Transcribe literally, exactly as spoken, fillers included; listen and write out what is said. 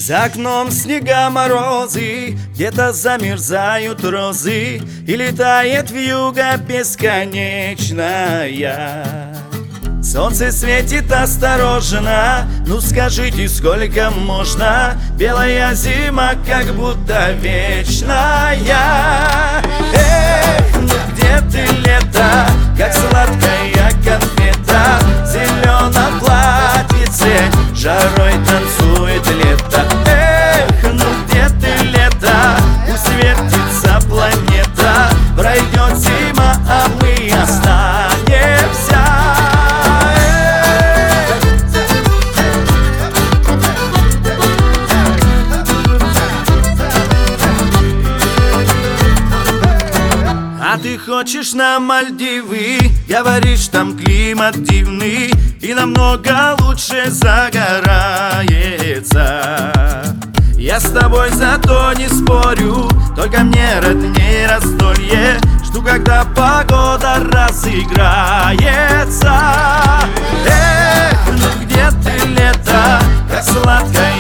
За окном снега, морозы, где-то замерзают розы, и летает вьюга бесконечная. Солнце светит осторожно, ну скажите, сколько можно? Белая зима, как будто вечная. Эх, ну где ты, лето, как сладкая конфета, в зеленом платьице жарой танцует лето. Эх, ну где ты, лето, пусть вертится планета, пройдет зима, а мы останемся. А ты хочешь на Мальдивы, говоришь, там климат дивный и намного лучше загорается. Я с тобой зато не спорю, только мне роднее раздолье. Жду, когда погода разыграется. Эх, ну где ты, лето, как сладкая